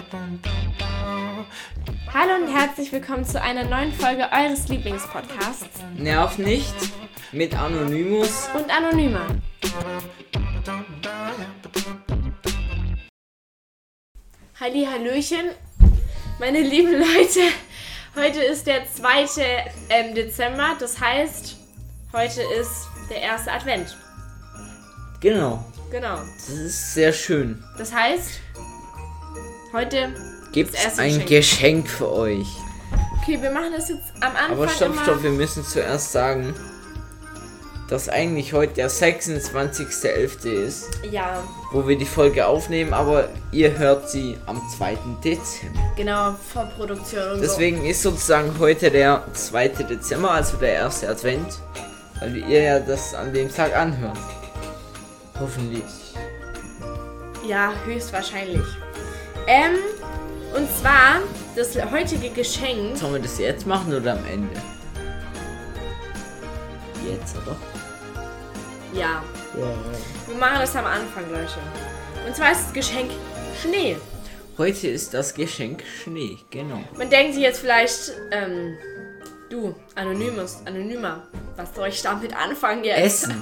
Hallo und herzlich willkommen zu einer neuen Folge eures Lieblingspodcasts. Nerv nicht mit Anonymous und Anonymer. Hallihallöchen, meine lieben Leute. Heute ist der 2. Dezember, das heißt, heute ist der erste Advent. Genau. Das ist sehr schön. Das heißt, heute gibt es ein Geschenk für euch. Okay, wir machen das jetzt am Anfang. Aber stopp, wir müssen zuerst sagen, dass eigentlich heute der 26.11. ist. Ja. Wo wir die Folge aufnehmen, aber ihr hört sie am 2. Dezember. Genau, Vorproduktion und deswegen ist sozusagen heute der 2. Dezember, also der erste Advent, weil ihr ja das an dem Tag anhört. Hoffentlich. Ja, höchstwahrscheinlich. Und zwar, das heutige Geschenk... Sollen wir das jetzt machen oder am Ende? Jetzt, oder? Ja. Wir machen das am Anfang, Leute. Und zwar ist das Geschenk Schnee. Heute ist das Geschenk Schnee, genau. Man denkt sich jetzt vielleicht, du, Anonymer, was soll ich damit anfangen jetzt? Essen.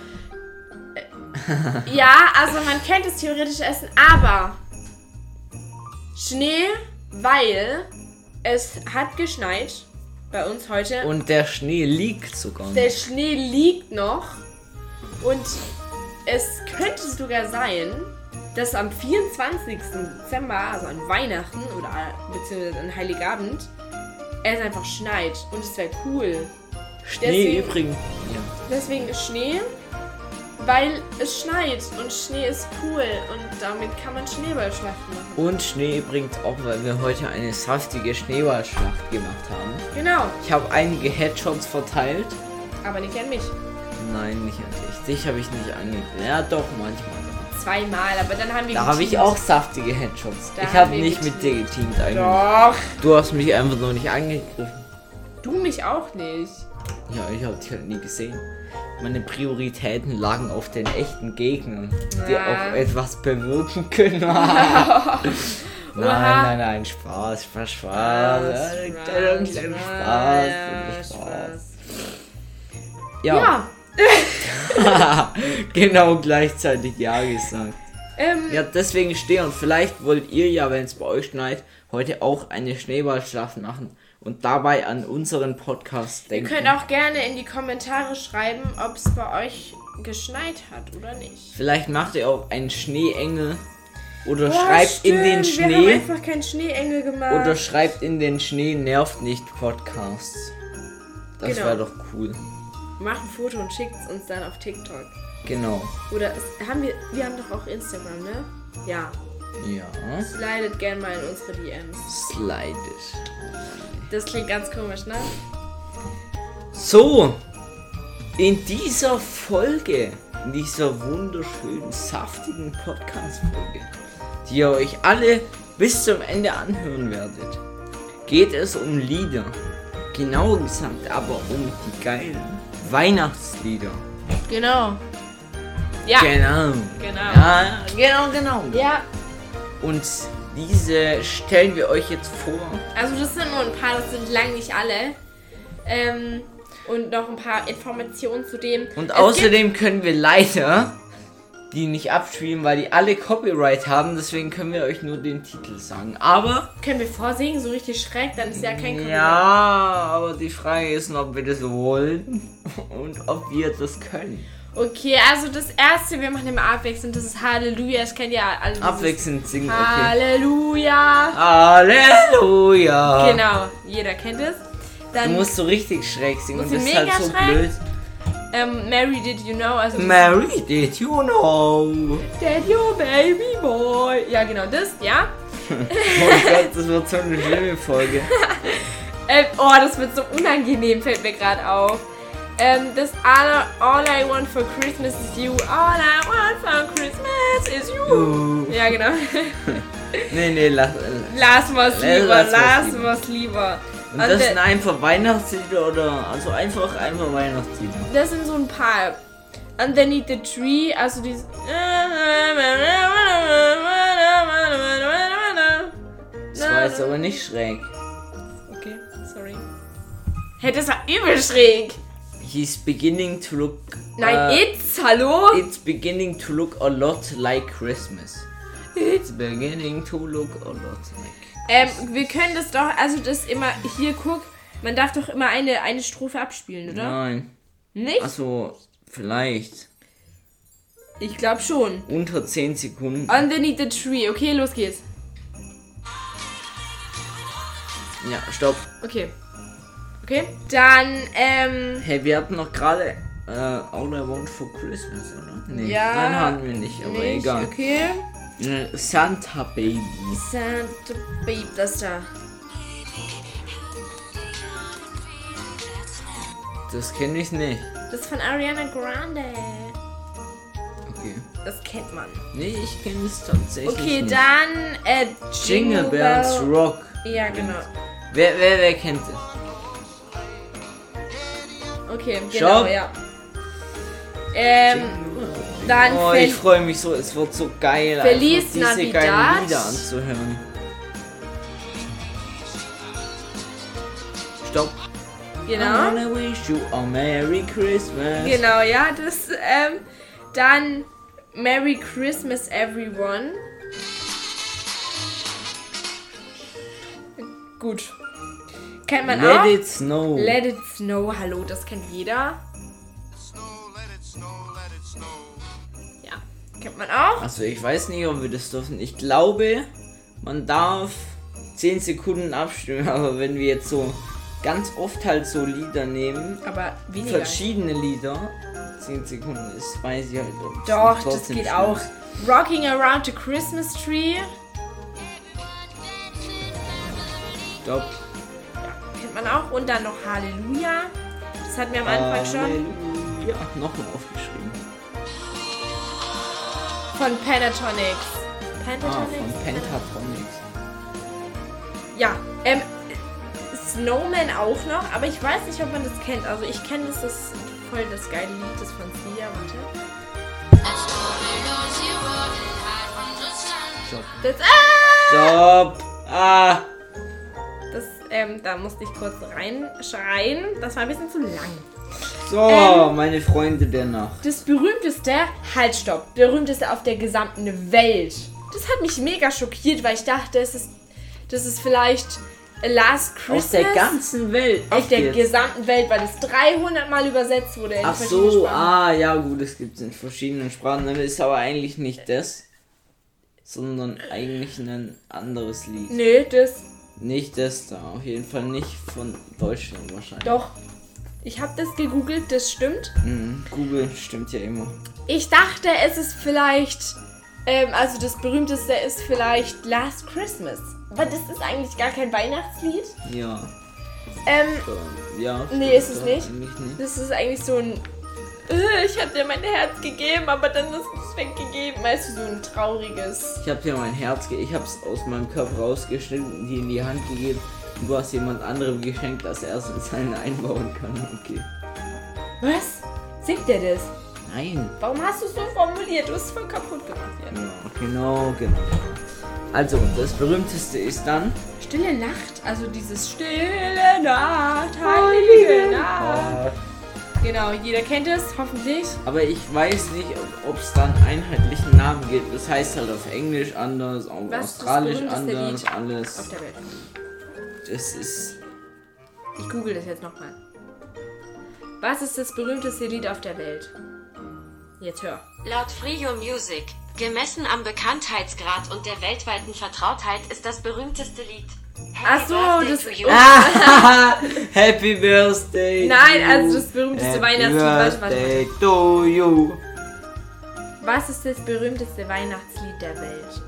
Ja, also man könnte es theoretisch essen, aber Schnee, weil es hat geschneit bei uns heute. Und der Schnee liegt sogar noch. Der Schnee liegt noch und es könnte sogar sein, dass am 24. Dezember, also an Weihnachten oder beziehungsweise an Heiligabend, es einfach schneit und es wäre cool. Schnee übrigens. Ja. Deswegen ist Schnee, weil es schneit und Schnee ist cool und damit kann man Schneeballschlachten machen. Und Schnee übrigens auch, weil wir heute eine saftige Schneeballschlacht gemacht haben. Genau. Ich habe einige Headshots verteilt. Aber nicht an mich. Nein, nicht an dich. Dich habe ich nicht angegriffen. Ja, doch, manchmal. Zweimal, aber dann haben wir da habe ich auch saftige Headshots. Ich habe nicht mit dir geteamt eigentlich. Doch. Du hast mich einfach noch nicht angegriffen. Du mich auch nicht. Ja, ich habe dich halt nie gesehen. Meine Prioritäten lagen auf den echten Gegnern, die auch etwas bewirken können. Nein, Spaß. Ja. Genau gleichzeitig ja gesagt. Ja, deswegen stehen und vielleicht wollt ihr ja, wenn es bei euch schneit, heute auch eine Schneeballschlacht machen und dabei an unseren Podcast denken. Ihr könnt auch gerne in die Kommentare schreiben, ob es bei euch geschneit hat oder nicht. Vielleicht macht ihr auch einen Schneeengel oder schreibt in den Schnee. Wir haben einfach keinen Schneeengel gemacht. Oder schreibt in den Schnee nervt nicht Podcasts. Das wäre doch cool. Macht ein Foto und schickt es uns dann auf TikTok. Genau. Oder wir haben doch auch Instagram, ne? Ja. Ja. Slidet gern mal in unsere DMs. Slidet. Das klingt ganz komisch, ne? So, in dieser Folge, in dieser wunderschönen, saftigen Podcast-Folge, die ihr euch alle bis zum Ende anhören werdet, geht es um Lieder. Genauer gesagt aber um die geilen Weihnachtslieder. Genau. Ja. Genau. Ja, genau. Ja. Und diese stellen wir euch jetzt vor. Also das sind nur ein paar, das sind lang nicht alle. Und noch ein paar Informationen zu dem. Und außerdem können wir leider die nicht abspielen, weil die alle Copyright haben. Deswegen können wir euch nur den Titel sagen. Aber... Können wir vorsingen, so richtig schräg? Dann ist ja kein Copyright. Ja, aber die Frage ist, ob wir das wollen und ob wir das können. Okay, also das erste, wir machen immer abwechselnd, das ist Halleluja. Das kennt ja alle. Abwechselnd singen, okay. Halleluja. Halleluja. Genau, jeder kennt es. Dann du musst so richtig schräg singen und das ist halt so blöd. Mary, did you know? Also Mary, did you know? That your baby boy. Ja, genau, das, ja. Oh Gott, das wird so eine schlimme Folge. Das wird so unangenehm, fällt mir gerade auf. Das All I want for Christmas is you. All I want for Christmas is you. Ja, genau. Nee, lassen wir es lieber. Und das sind einfach Weihnachtslieder oder also einfach Weihnachtslieder? Das sind so ein paar. Underneath the Tree, also dieses ist aber nicht schräg. Okay, sorry. Hey, das war übel schräg. He's beginning to look... Nein, hallo? It's beginning to look a lot like Christmas. It's beginning to look a lot like... Wir können das doch, also das immer, hier guck, man darf doch immer eine Strophe abspielen, oder? Nein. Nicht? Achso, vielleicht. Ich glaube schon. Unter 10 Sekunden. Underneath the tree. Okay, los geht's. Ja, stopp. Okay. Okay, dann, Hey, wir hatten noch gerade All I Want for Christmas, oder? Nee, ja, nein, hatten wir nicht, aber nicht, egal. Okay. Santa Baby. Santa Baby, das da. Das kenne ich nicht. Das ist von Ariana Grande. Okay. Das kennt man. Nee, ich kenne es tatsächlich Okay, nicht. dann, Jingle Bells Rock. Ja, genau. Wer kennt es? Okay, genau, Stopp. ja. Dann Oh, ich freue mich so, es wird so geil, Feliz einfach diese geilen Navidad. Lieder anzuhören. Stopp. I Genau. wanna wish you a Merry Christmas. Genau, ja, das, dann Merry Christmas Everyone. Gut. Kennt man auch. Let it snow. Let it snow, hallo, das kennt jeder. Ja, kennt man auch. Also ich weiß nicht, ob wir das dürfen. Ich glaube, man darf 10 Sekunden abstimmen, aber wenn wir jetzt so ganz oft halt so Lieder nehmen, Aber weniger. verschiedene Lieder, 10 Sekunden ist, weiß ich halt ob Doch, es das trotzdem geht schlimm auch. ist. Rocking Around the Christmas Tree. Stopp. Kennt man auch. Und dann noch Halleluja. Das hatten wir am Anfang schon. Ja, nochmal aufgeschrieben. Von Pentatonix. Pentatonix? Von Pentatonix. Ja, Snowman auch noch, aber ich weiß nicht, ob man das kennt. Also ich kenne das ist voll das geile Lied, das von Sia, warte. Stopp. Das, Stopp. das, da musste ich kurz reinschreien. Das war ein bisschen zu lang. So, meine Freunde der Nacht. Das berühmteste, halt stopp, berühmteste auf der gesamten Welt. Das hat mich mega schockiert, weil ich dachte, das ist vielleicht Last Christmas. Aus der ganzen Welt. Auf der jetzt? gesamten Welt, weil das 300 Mal übersetzt wurde in Ach verschiedene so, Sprachen. ja gut, es gibt es in verschiedenen Sprachen. Das ist aber eigentlich nicht das, sondern eigentlich ein anderes Lied. Nö, das Nicht das da, auf jeden Fall nicht von Deutschland wahrscheinlich. doch. Ich habe das gegoogelt, das stimmt. Google stimmt ja immer. Ich dachte, es ist vielleicht, also das berühmteste ist vielleicht Last Christmas. Aber das ist eigentlich gar kein Weihnachtslied. Ja. Ja. Nee, ist es nicht. Eigentlich nicht. Das ist eigentlich so ein, ich hatte dir mein Herz gegeben, aber dann ist es weggegeben. Weißt du, so ein trauriges. Ich habe dir mein Herz, ich habe es aus meinem Körper rausgeschnitten und dir in die Hand gegeben. Und du hast jemand anderem geschenkt, dass er es in seinen einbauen kann. Okay. Was? Singt der das? Nein. Warum hast du es so formuliert? Du hast es voll kaputt gemacht. Ja. Genau. Also, das berühmteste ist dann... Stille Nacht, also dieses Stille Nacht, heilige Nacht. Genau, jeder kennt es, hoffentlich. Aber ich weiß nicht, ob es dann einheitlichen Namen gibt. Das heißt halt auf Englisch anders, auf Was ist das Australisch berühmteste anders, Lied alles. auf der Welt. Das ist... Ich google das jetzt nochmal. Was ist das berühmteste Lied auf der Welt? Jetzt hör. Laut Frio Music, gemessen am Bekanntheitsgrad und der weltweiten Vertrautheit, ist das berühmteste Lied Ach so, Birthday das- to you. Happy Birthday Nein, to also you. das berühmteste Happy Weihnachtslied. Warte. Birthday to you. Was ist das berühmteste Weihnachtslied der Welt?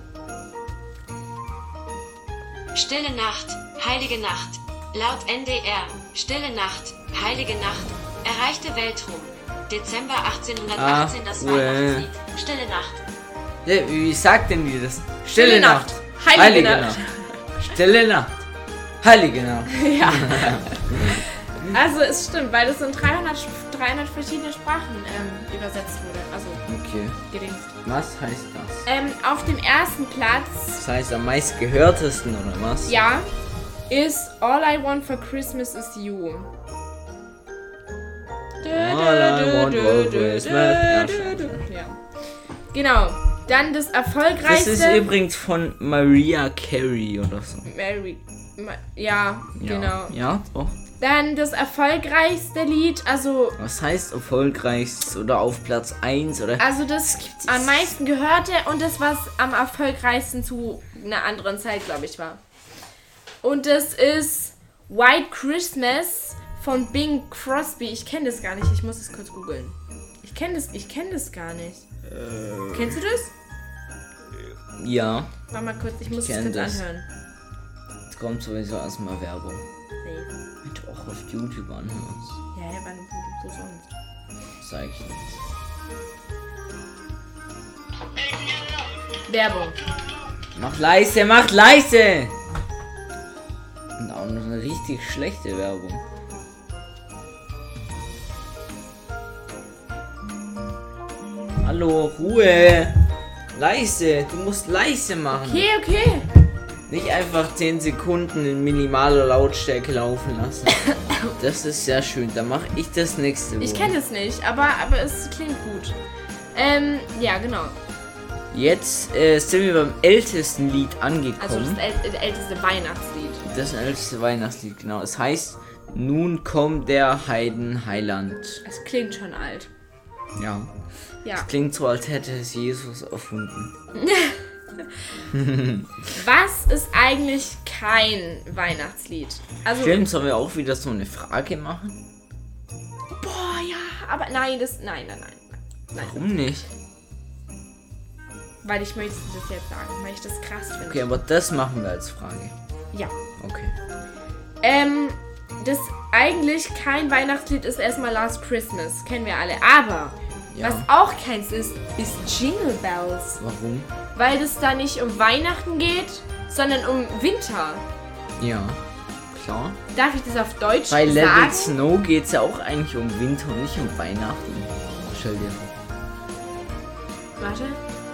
Stille Nacht, Heilige Nacht. Laut NDR, Stille Nacht, Heilige Nacht, erreichte Weltruhm. Dezember 1818 das cool. Weihnachtslied. Stille Nacht. Ja, wie sagt denn die das? Stille Nacht. Heilige Nacht. Stille Nacht. Heilige Nacht. Ja. Also es stimmt, weil das in 300 verschiedene Sprachen übersetzt wurde. Also Okay. gedingst. Was heißt das? Auf dem ersten Platz, Das heißt am meistgehörtesten, oder was? ja, ist All I Want for Christmas is You. All I want for Christmas. Ja, Ja. Genau. Dann das erfolgreichste. Das ist übrigens von Mariah Carey oder so. Ja, genau. Ja, doch. Dann das erfolgreichste Lied, also Was heißt erfolgreichstes oder auf Platz 1 oder? das am meisten gehörte und das, was am erfolgreichsten zu einer anderen Zeit, glaube ich, war. Und das ist White Christmas von Bing Crosby. Ich kenne das gar nicht, ich muss es kurz googeln. Ich kenne das gar nicht. Kennst du das? Ja, Warte mal kurz, ich muss es kenn kurz das. anhören. jetzt kommt sowieso erstmal Werbung. Safe. Wenn du auch auf YouTube anhörst, Ja, bei wo sonst? sag ich nicht. Werbung. Mach leise, mach leise! Und auch noch eine richtig schlechte Werbung. Hallo, Ruhe! Leise, du musst leise machen. Okay. Nicht einfach 10 Sekunden in minimaler Lautstärke laufen lassen. Das ist sehr schön, dann mache ich das nächste Woche. Ich kenne es nicht, aber es klingt gut. Ja, genau. Jetzt sind wir beim ältesten Lied angekommen. Also das älteste Weihnachtslied. Das älteste Weihnachtslied, genau. Es heißt, nun kommt der Heidenheiland. Es klingt schon alt. Ja. Ja. Klingt so, als hätte es Jesus erfunden. Was ist eigentlich kein Weihnachtslied? Also, Stimmt, sollen wir auch wieder so eine Frage machen? boah, ja, aber nein. Warum nicht? Weil ich möchte das jetzt sagen, weil ich das krass finde. Okay, aber das machen wir als Frage. Ja. Okay. Das eigentlich kein Weihnachtslied ist erstmal Last Christmas. Kennen wir alle. Aber Ja. was auch keins ist Jingle Bells. Warum? Weil es da nicht um Weihnachten geht, sondern um Winter. Ja, klar. Darf ich das auf Deutsch Bei Let sagen? It Snow geht es ja auch eigentlich um Winter und nicht um Weihnachten. Stell dir vor. Warte.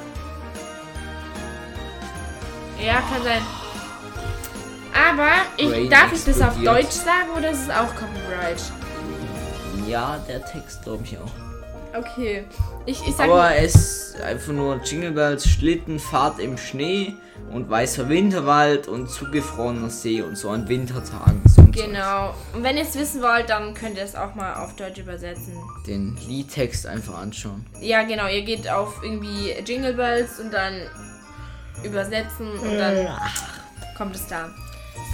Ja, kann sein. Aber Brain darf ich das auf explodiert. Deutsch sagen oder ist es auch Copyright? Ja, der Text glaube ich auch. Okay. Ich sag Aber es ist einfach nur Jingle Bells, Schlittenfahrt im Schnee und weißer Winterwald und zugefrorener See und so an Wintertagen. So und genau. Und wenn ihr es wissen wollt, dann könnt ihr es auch mal auf Deutsch übersetzen. so. Den Liedtext einfach anschauen. Ja, genau. Ihr geht auf irgendwie Jingle Bells und dann übersetzen und dann kommt es da. So.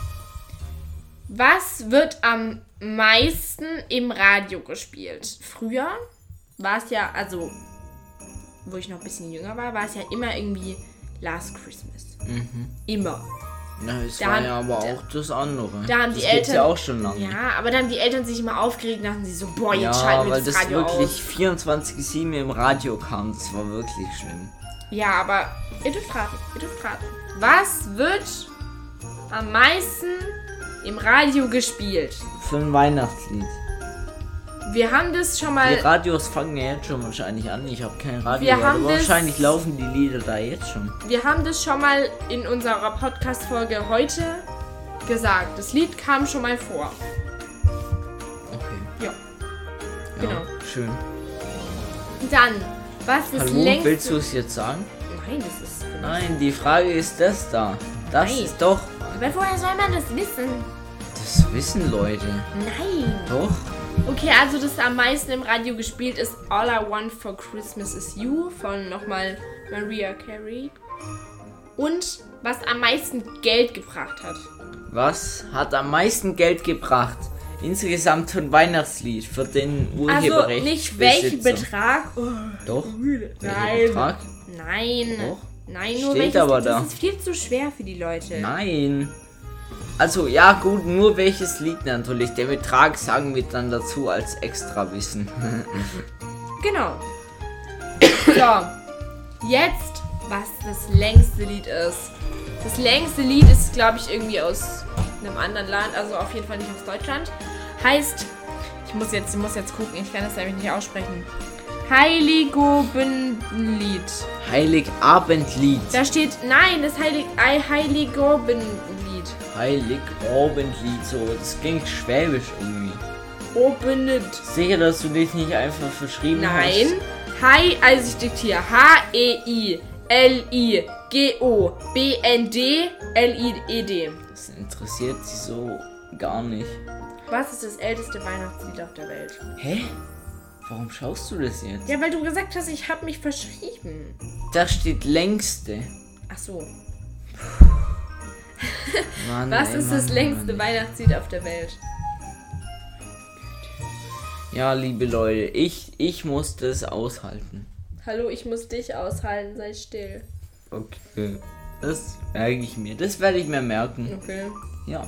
Was wird am meisten im Radio gespielt? Früher war es ja, also wo ich noch ein bisschen jünger war es ja immer irgendwie Last Christmas. Immer. Na, es Da war haben- ja aber auch das andere. da haben das die gibt's Eltern- ja auch schon lange. Ja, aber dann haben die Eltern sich immer aufgeregt und dachten sie so, boah, jetzt Ja, schalten wir weil das das Radio wirklich aus. 24/7 im Radio kam. Das war wirklich schlimm. Ja, aber ihr dürft raten. Was wird am meisten im Radio gespielt? Für ein Weihnachtslied. Wir haben das schon Die mal. Radios fangen ja jetzt schon wahrscheinlich an. Ich habe kein Radio, Wir haben aber das- wahrscheinlich laufen die Lieder da jetzt schon. Wir haben das schon mal in unserer Podcast-Folge heute gesagt. Das Lied kam schon mal vor. Okay. Ja. Genau. Schön. Dann, was ist Hallo, längst. willst du es jetzt sagen? Nein, das ist. Nein, die Frage ist das da. Das Nein. ist doch. Aber woher soll man das wissen? Das wissen Leute. Nein. Doch. Okay, also das am meisten im Radio gespielt ist All I Want for Christmas is You von nochmal Mariah Carey. Und was am meisten Geld gebracht hat. Was hat am meisten Geld gebracht? Insgesamt für ein Weihnachtslied für den Also Urheberrecht. nicht welchen Betrag. Oh, Doch. nein. Welcher Betrag? Nein. Doch. Nein, nur Steht welches. aber das da. ist viel zu schwer für die Leute. Nein. Also ja gut, nur welches Lied natürlich. Der Betrag sagen wir dann dazu als Extrawissen. Genau. So. Jetzt, was das längste Lied ist. Das längste Lied ist, glaube ich, irgendwie aus einem anderen Land, also auf jeden Fall nicht aus Deutschland. heißt, ich muss jetzt gucken, ich kann das nämlich nicht aussprechen. Heiligabendlied. Heiligabendlied. Da steht, nein, das Heiligabendlied. Heiligabendlied, so, das klingt schwäbisch irgendwie. Abend. Sicher, dass du dich nicht einfach verschrieben Nein. hast? Also ich diktiere. Heiligobndlid. Das interessiert sie so gar nicht. Was ist das älteste Weihnachtslied auf der Welt? Hä? Warum schaust du das jetzt? Ja, weil du gesagt hast, ich habe mich verschrieben. Da steht längste. Ach so. Mann, Was ist das längste Weihnachtslied auf der Welt? Ja, liebe Leute, ich muss das aushalten. Hallo, ich muss dich aushalten, sei still. Okay. Das merke ich mir. Das werde ich mir merken. Okay. Ja.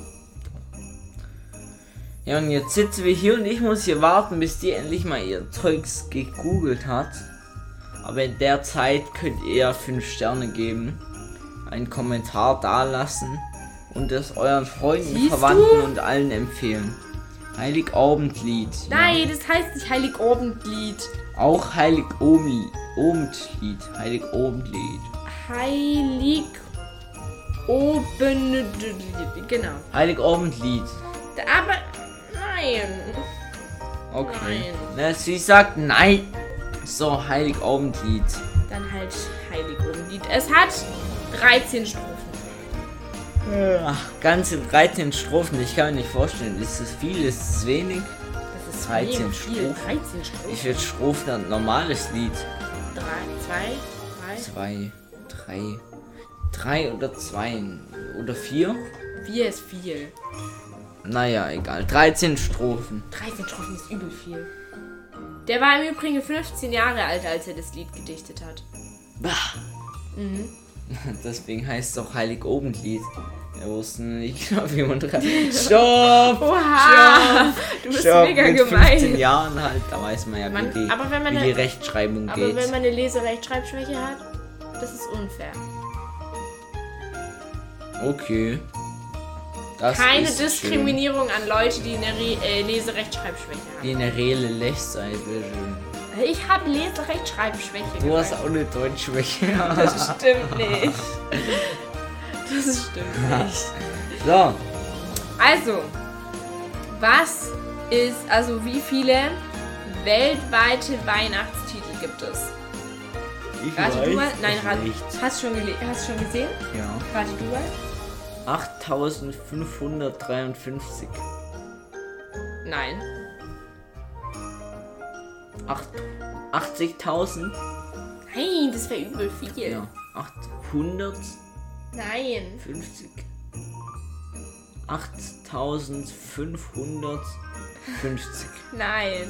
Ja, und jetzt sitzen wir hier und ich muss hier warten, bis die endlich mal ihr Zeugs gegoogelt hat. Aber in der Zeit könnt ihr ja 5 Sterne geben, einen Kommentar dalassen und das euren Freunden, Siehst Verwandten du? und allen empfehlen. Heiligabendlied. Nein, das heißt nicht Heiligabendlied. Ja. Auch Heiligabendlied. Heiligabendlied. Heiligabendlied, genau. Heiligabendlied. Aber nein. Okay. Nein. Na, sie sagt nein. So, Heiligabendlied. Dann halt Heiligabendlied. Es hat 13 Strophen. Ach, ganze 13 Strophen. Ich kann mir nicht vorstellen, ist das viel, ist es wenig? Das ist 13 mega viel. Strophen. 13 Strophen. Wie viel Strophen hat ein normales Lied? 3, 2, 3. 3 oder 2 oder 4? 4 ist viel. Naja, egal. 13 Strophen. 13 Strophen ist übel viel. Der war im Übrigen 15 Jahre alt, als er das Lied gedichtet hat. Bah. Mhm. Deswegen heißt es auch Heiligabendlied. Wir wussten nicht genau, wie man dran. Stopp! Oha! Du bist Stopp, mega mit gemein. 15 Jahren halt, da weiß man ja, Man- wie, aber wenn man wie eine- die Rechtschreibung Aber geht. wenn man eine Leserechtschreibschwäche hat, das ist unfair. Okay. Das Keine ist Diskriminierung an Leute, die eine Leserechtschreibschwäche schön. haben. Die eine reelle Lechzeit wäre schön. Ich habe Leserechtschreibschwäche. Du hast auch eine Deutschschwäche. Das stimmt nicht. Das stimmt nicht. So, Also, wie viele weltweite Weihnachtstitel gibt es? ich Rate du mal. Nein, es rate. nicht. Hast du schon gesehen? Ja. Rate du mal. 8553. Nein. 80.000. Nein, das wäre übel viel. Ja. 850. Nein. 8550. Nein.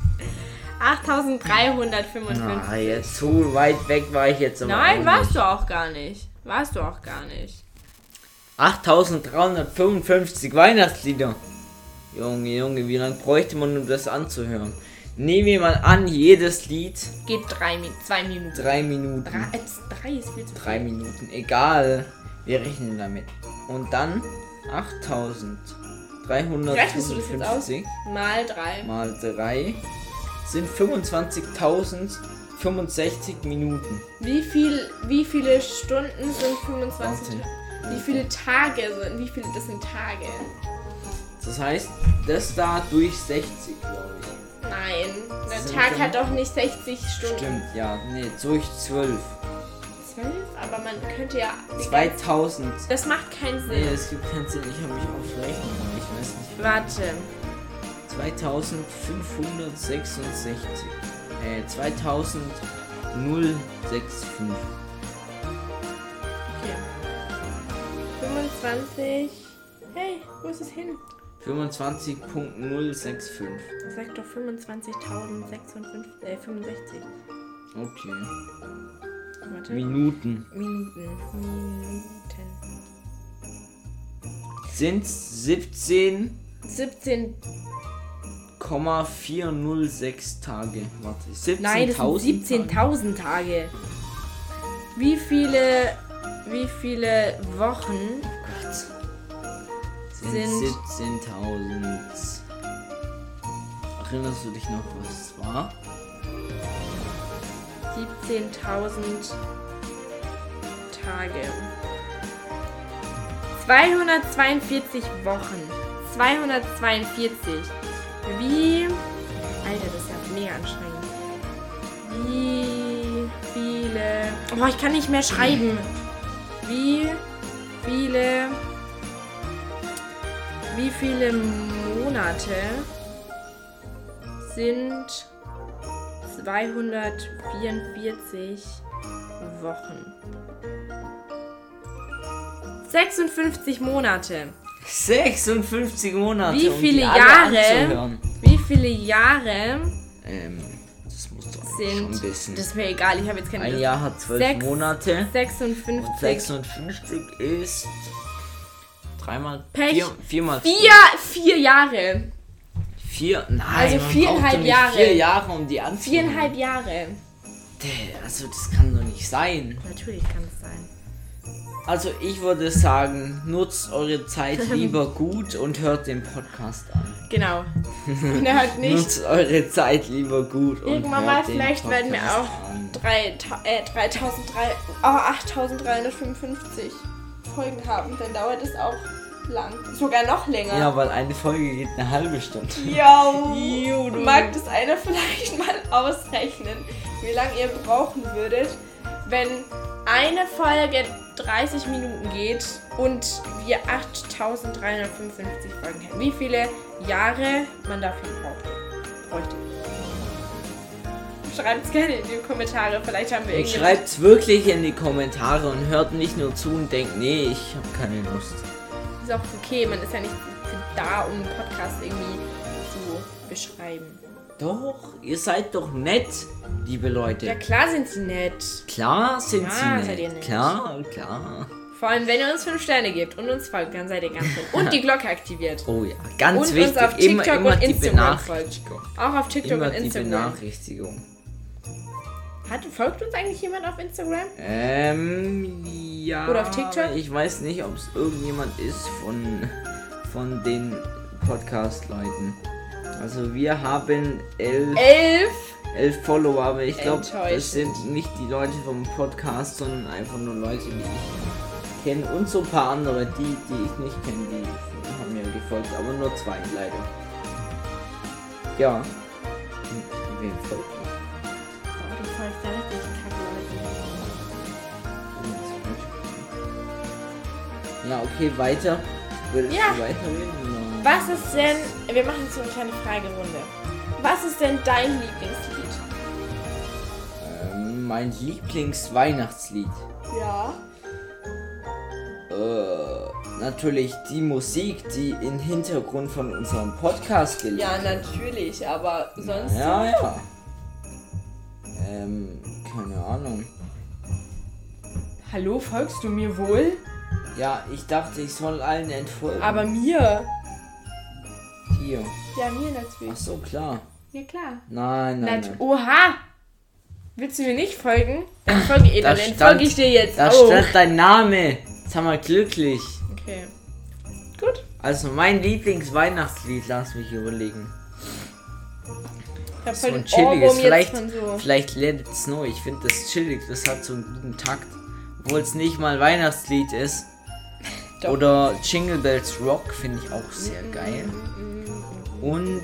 8355. Ah, jetzt so weit weg war ich jetzt aber Nein, auch warst nicht. du auch gar nicht. 8355 Weihnachtslieder. Junge, wie lange bräuchte man, um das anzuhören? Nehmen wir mal an, jedes Lied Geht 2 Minuten. 3 Minuten. 3 ist viel zu 3 Minuten, egal. Wir rechnen damit. Und dann 8355 Rechnest du das jetzt aus? Mal 3. mal 3 sind 25.065 Minuten. Wie viele Stunden sind 25? Warte. Wie viele Tage sind? Das sind Tage? Das heißt, das da durch 60, glaube ich. Nein, der Sind Tag schon- hat doch nicht 60 Stunden. Stimmt, ja. Nee, durch 12. 12? Aber man könnte ja... 2000. Das macht keinen Nee, Sinn. es gibt keinen Sinn. Ich habe mich auf Rechnen. Ich weiß nicht. Warte. 2566. 2065. Okay. 25... Hey, wo ist es hin? 25.065. Sag doch 25.065. Okay. Warte. Minuten. Minuten. Sind 17. 17,406 Tage. Warte. 17.000 Nein, das sind 17.000 Tage. Wie viele Wochen Gott. Sind sind 17.000. Erinnerst du dich noch, was es war? 17.000 Tage. 242 Wochen. 242. Wie... Alter, das ist ja mega anstrengend. Wie viele... Oh, ich kann nicht mehr schreiben. Wie viele Monate sind 244 Wochen? 56 Monate. 56 Monate. Wie viele um die alle Jahre? anzuhören. Wie viele Jahre Das musst du eigentlich sind... schon wissen. Das ist mir egal, ich habe jetzt keine... Ein Jahr hat 12 Monate. 56. Und 56 ist... 3 mal... Pech. 4 mal... 4 Jahre. 4? Nein, Also man 4,5 braucht doch nicht Jahre. 4 Jahre, um die anzuhören. 4,5 Jahre. Also das kann doch nicht sein. Natürlich kann es sein. Also ich würde sagen, nutzt eure Zeit lieber gut und hört den Podcast an. Genau. Und er hat nicht... Nutzt eure Zeit lieber gut und Irgendwann hört mal, den vielleicht werden wir Podcast auch an. 8.355 Folgen haben. Dann dauert es auch lang. Sogar noch länger. Ja, weil eine Folge geht eine halbe Stunde. Jo, mag das einer vielleicht mal ausrechnen, wie lange ihr brauchen würdet, wenn eine Folge 30 Minuten geht und wir 8.355 Folgen hätten. Wie viele Jahre man dafür bräuchte. Schreibt es gerne in die Kommentare, vielleicht haben wir Und irgendwie... schreibt's wirklich in die Kommentare und hört nicht nur zu und denkt, nee, ich habe keine Lust. Ist auch okay, man ist ja nicht da, um einen Podcast irgendwie zu beschreiben. Doch, ihr seid doch nett, liebe Leute. Ja, klar sind sie nett. Klar sind sie Ja, nett. seid ihr nett. Klar. Vor allem, wenn ihr uns 5 Sterne gebt und uns folgt, dann seid ihr ganz nett. Und die Glocke aktiviert. Oh ja, ganz Und uns wichtig. auf TikTok immer und die Instagram Benachrichtigung. Auch auf TikTok Immer und die Instagram. Benachrichtigung. Folgt uns eigentlich jemand auf Instagram? Ja. Oder auf TikTok? Ich weiß nicht, ob es irgendjemand ist von den Podcast-Leuten. Also wir haben 11 Follower, aber ich glaube, das Enttäuschend. sind nicht die Leute vom Podcast, sondern einfach nur Leute, die ich kenne und so ein paar andere, die ich nicht kenne, die haben mir gefolgt, aber nur 2 leider. Ja. Wen folgt mir? Oh, du folgst ja richtig kacke, Leute. Ja, okay, weiter. Willst Ja. du weiterreden? Oder? Was ist denn... Wir machen jetzt so eine kleine Fragerunde. Was ist denn dein Lieblingslied? Mein Lieblingsweihnachtslied. Ja. Natürlich die Musik, die im Hintergrund von unserem Podcast gelegt Ja, natürlich, aber sonst... Ja. Keine Ahnung. Hallo, folgst du mir wohl? Ja, ich dachte, ich soll allen entfolgen. Aber mir. Hier. Ja, mir natürlich. Ach so, klar. Ja, klar. Nein. Oha! Willst du mir nicht folgen? Dann folge ich, Da dann stand- folge ich dir jetzt Da auch. stand dein Name. Jetzt haben wir glücklich. Okay. Gut. Also mein Lieblingsweihnachtslied, lass mich überlegen. Ich hab So voll ein den chilliges, Ohrwurm jetzt von so. vielleicht Let It Snow. Ich finde das chillig, das hat so einen guten Takt. Obwohl es nicht mal Weihnachtslied ist. Doch. Oder Jingle Bells Rock finde ich auch sehr geil. Und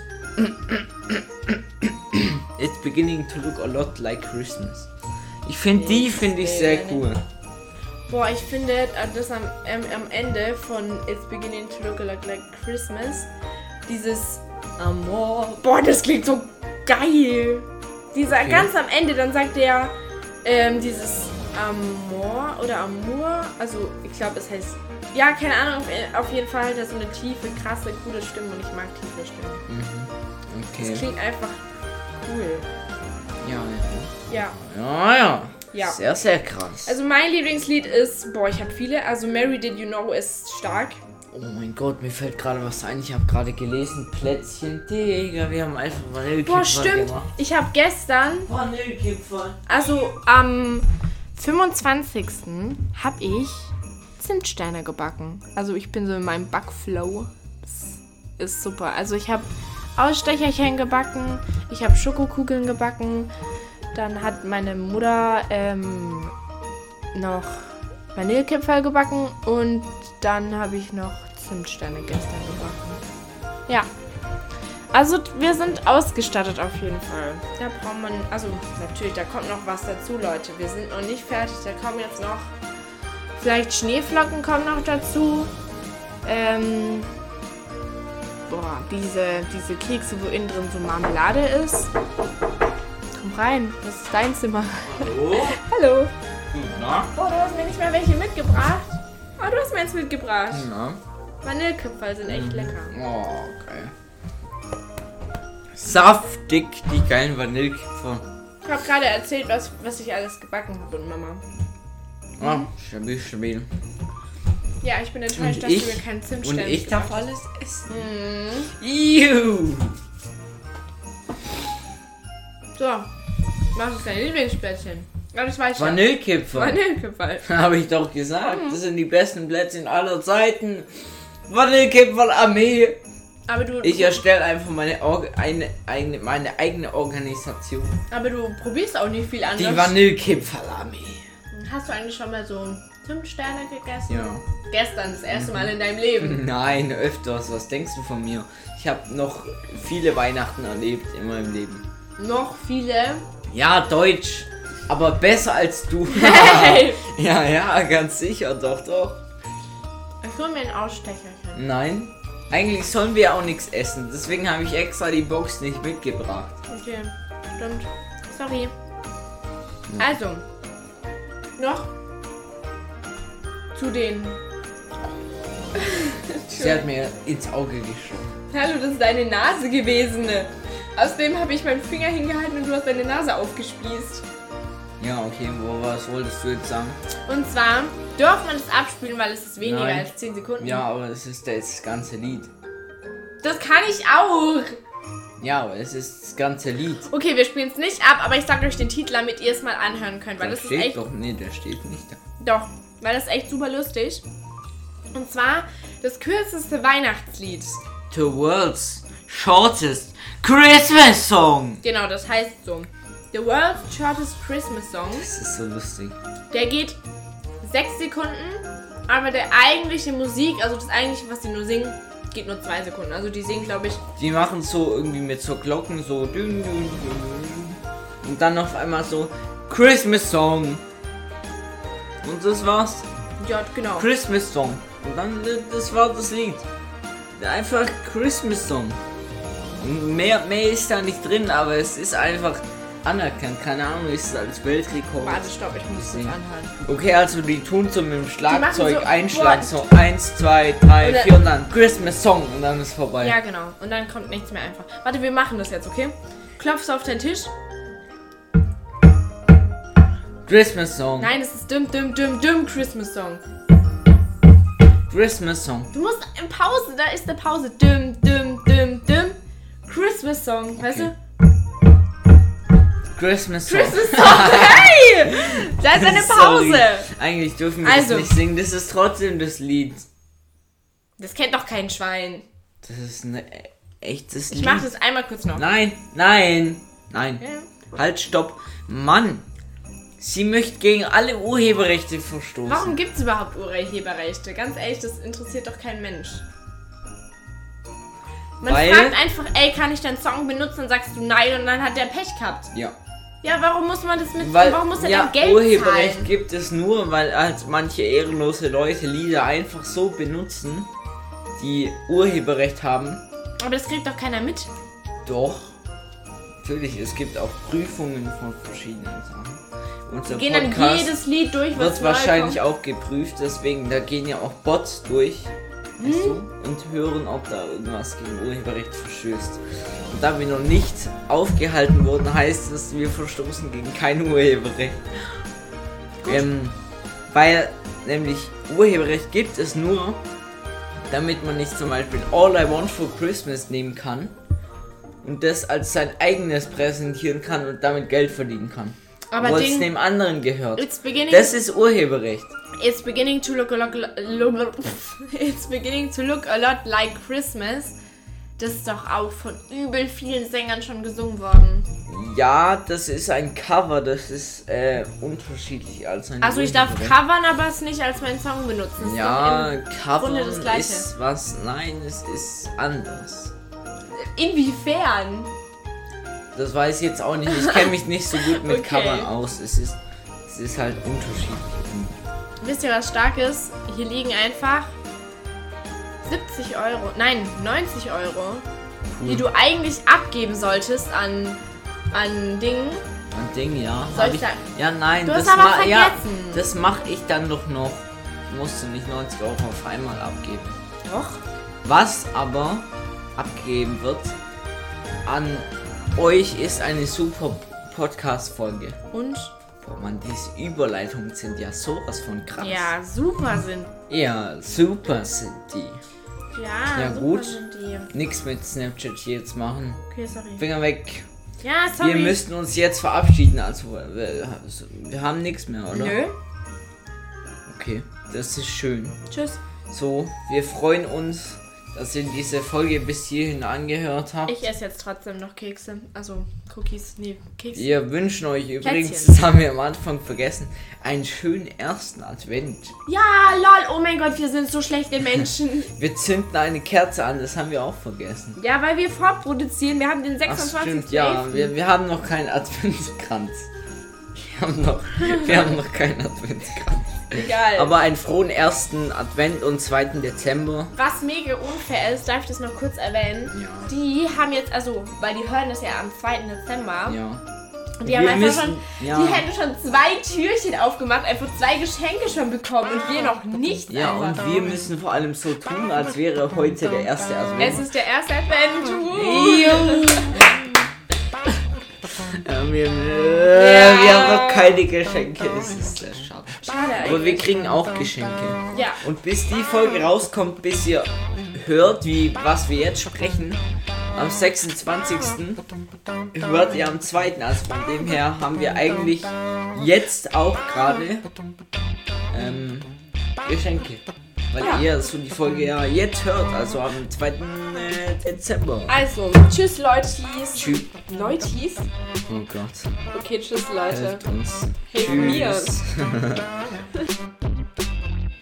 It's Beginning to Look a Lot Like Christmas. Ich finde die finde ich sehr cool. Boah, ich finde das am Ende von It's Beginning to Look Like Christmas, dieses Amor. Boah, das klingt so geil. Dieser ganz am Ende, dann sagt er dieses Amor oder Amour, also ich glaube es heißt, ja, keine Ahnung, auf jeden Fall hat er so eine tiefe, krasse, coole Stimme und ich mag tiefe Stimmen. Okay. Das klingt einfach cool. Ja. Ja. Ja. Sehr, sehr krass. Also mein Lieblingslied ist, boah, ich habe viele, also Mary Did You Know ist stark. Oh mein Gott, mir fällt gerade was ein. Ich habe gerade gelesen, Plätzchen, Digga, wir haben einfach Vanillekipferl Boah, stimmt. gemacht. Ich habe gestern, Vanillekipferl. also am 25. habe ich Zimtsteine gebacken. Also ich bin so in meinem Backflow. Das ist super. Also ich habe Ausstecherchen gebacken. Ich habe Schokokugeln gebacken. Dann hat meine Mutter noch Vanillekipferl gebacken. Und dann habe ich noch Zimtsterne gestern gebacken. Ja. Also wir sind ausgestattet auf jeden Fall. Da braucht man, also natürlich, da kommt noch was dazu, Leute. Wir sind noch nicht fertig. Da kommen jetzt noch, vielleicht Schneeflocken kommen noch dazu. Diese Kekse, wo innen drin so Marmelade ist. Komm rein, das ist dein Zimmer. Hallo? Hallo. Na? Oh, du hast mir nicht mal welche mitgebracht. Oh, du hast mir eins mitgebracht. Na? Vanillekipferl sind echt lecker. Oh, okay. Saftig, die geilen Vanillekipferl. Ich habe gerade erzählt, was ich alles gebacken habe und Mama. Stabil. Ja, ich bin enttäuscht, dass du mir keinen Zimtstern Und ich darf gebracht alles essen. hast. Juhu. So, was ist dein Lieblingsplätzchen? Ja, das weiß ich Vanillekipferl. Vanillekipferl. Habe ich doch gesagt. Das sind die besten Plätzchen aller Zeiten. Vanillekipferl-Armee. Aber du, Ich erstelle einfach meine eigene Organisation. aber du probierst auch nicht viel anderes. Die Vanillekipferl-Armee. Hast du eigentlich schon mal so Zimtsterne gegessen? Ja. Gestern, das erste Mal in deinem Leben. Nein, öfters. Was denkst du von mir? Ich habe noch viele Weihnachten erlebt in meinem Leben. Noch viele. Ja, Deutsch. Aber besser als du. Hey! Ja, ganz sicher. Doch. Ich hol mir ein Ausstecherchen. Nein. Eigentlich sollen wir auch nichts essen. Deswegen habe ich extra die Box nicht mitgebracht. Okay, stimmt. Sorry. Also, noch zu den... Sie hat mir ins Auge geschoben. Hallo, das ist deine Nase gewesen. Außerdem habe ich meinen Finger hingehalten und du hast deine Nase aufgespießt. Ja, okay, was wolltest du jetzt sagen? Und zwar darf man es abspielen, weil es ist weniger Nein. als 10 Sekunden. Ja, aber es ist das ganze Lied. Das kann ich auch. Ja, aber es ist das ganze Lied. Okay, wir spielen es nicht ab, aber ich sage euch den Titel, damit ihr es mal anhören könnt, weil Der das ist steht echt... doch, nee, der steht nicht da. Doch, weil das ist echt super lustig. Und zwar das kürzeste Weihnachtslied. The world's shortest Christmas song. Genau, das heißt so. The World's Shortest Christmas Song. Das ist so lustig. Der geht 6 Sekunden, aber der eigentliche Musik, also das eigentliche, was die nur singen, geht nur 2 Sekunden. Also die singen, glaube ich... Die machen so irgendwie mit so Glocken so dün, dün, dün. Und dann auf einmal so Christmas Song. Und das war's. Ja, genau. Christmas Song. Und dann, das war das Lied. Einfach Christmas Song. Und mehr ist da nicht drin, aber es ist einfach anerkannt. Keine Ahnung, ist es als Weltrekord. Warte, stopp, ich muss das anhören. Okay, also die tun so mit dem Schlagzeug so einschlagen, so 1, 2, 3, Oder- 4 und dann Christmas Song und dann ist vorbei. Ja, genau. Und dann kommt nichts mehr einfach. Warte, wir machen das jetzt, okay? Klopfst auf den Tisch. Christmas Song. Nein, es ist düm Christmas Song. Christmas Song. Du musst in Pause, da ist eine Pause. Düm Christmas Song, weißt du? Christmas Song. Christmas Song, hey! Da ist eine Sorry. Pause. Eigentlich dürfen wir Also. das nicht singen, das ist trotzdem das Lied. Das kennt doch kein Schwein. Das ist ein echtes Lied. Ich mach das einmal kurz noch. Nein. Ja. Halt, stopp. Mann. Sie möchte gegen alle Urheberrechte verstoßen. Warum gibt es überhaupt Urheberrechte? Ganz ehrlich, das interessiert doch kein Mensch. Man Weil- fragt einfach, ey, kann ich deinen Song benutzen? Dann sagst du nein und dann hat der Pech gehabt. Ja. Ja, warum muss man das mit... Weil, warum muss er ja, dann Geld Urheberrecht zahlen? gibt es nur, weil halt manche ehrenlose Leute Lieder einfach so benutzen, die Urheberrecht haben. Aber das kriegt doch keiner mit. Doch. Natürlich, es gibt auch Prüfungen von verschiedenen Sachen. Unser Gehen dann Podcast jedes Lied durch, was wird neu wahrscheinlich kommt. auch geprüft, deswegen, da gehen ja auch Bots durch. Weißt du, und hören, ob da irgendwas gegen Urheberrecht verstößt. Und da wir noch nicht aufgehalten wurden, heißt es, wir verstoßen gegen kein Urheberrecht. Weil nämlich Urheberrecht gibt es nur, damit man nicht zum Beispiel All I Want for Christmas nehmen kann und das als sein eigenes präsentieren kann und damit Geld verdienen kann. Aber Wo es Ding, dem anderen gehört. it's beginning, Das ist Urheberrecht. it's beginning to look a lot, it's beginning to look a lot like Christmas. Das ist doch auch von übel vielen Sängern schon gesungen worden. Ja, das ist ein Cover, das ist unterschiedlich als ein Also ich darf Original. covern, aber es nicht als meinen Song benutzen. Das Ja, ist doch Grunde das Cover Gleiche. ist was, nein, es ist anders. Inwiefern? Das weiß ich jetzt auch nicht, ich kenne mich nicht so gut mit Okay. Covern aus, es ist halt unterschiedlich. Wisst ihr, was stark ist? Hier liegen einfach 70 Euro, nein, 90 Euro, die du eigentlich abgeben solltest an Dingen. Ein Ding, ja. Soll Hab ich sagen? Ja, nein, Du das hast aber ja, vergessen. das mache ich dann doch noch. Ich musste nicht 90 Euro auf einmal abgeben. Doch. Was aber abgegeben wird an euch ist eine super Podcast-Folge. Und? Boah, Mann, diese Überleitungen sind ja sowas von krass. Ja, super sind. Ja, super sind die. Ja, Ja, super gut. sind die. Nix mit Snapchat hier jetzt machen. Okay, sorry. Finger weg. Ja, sorry. Wir müssten uns jetzt verabschieden. Also, wir haben nichts mehr, oder? Nö. Okay, das ist schön. Tschüss. So, wir freuen uns, dass ihr diese Folge bis hierhin angehört habt. Ich esse jetzt trotzdem noch Kekse. Also Cookies. Nee, Kekse. Wir wünschen euch übrigens, Plätzchen. das haben wir am Anfang vergessen, einen schönen ersten Advent. Ja, lol. Oh mein Gott, wir sind so schlechte Menschen. Wir zünden eine Kerze an, das haben wir auch vergessen. Ja, weil wir vorproduzieren. Wir haben den Ach 26. stimmt, ja, wir haben noch keinen Adventskranz. Wir haben noch keinen Adventskranz. Egal. Aber einen frohen ersten Advent und 2. Dezember. Was mega unfair ist, darf ich das noch kurz erwähnen? Ja. Die haben jetzt, also, weil die hören das ja am 2. Dezember. Ja. Und die haben Wir einfach müssen- schon, ja. die hätten schon 2 Türchen aufgemacht, einfach 2 Geschenke schon bekommen und wir noch nichts. Ja, einfach. und wir müssen vor allem so tun, als wäre heute der erste Advent. Es ist der erste Advent. Wir haben noch keine Geschenke, das ist sehr schade. Schade eigentlich. Aber wir kriegen auch Geschenke. Ja. Und bis die Folge rauskommt, bis ihr hört, was wir jetzt sprechen, am 26. hört ihr am 2. Also von dem her haben wir eigentlich jetzt auch gerade Geschenke. Weil ihr so die Folge ja jetzt hört, also am 2. Dezember. Also, tschüss Leutis. Tschüss. Leutis? Oh Gott. Okay, tschüss Leute. Helft uns. Hilft mir. Tschüss.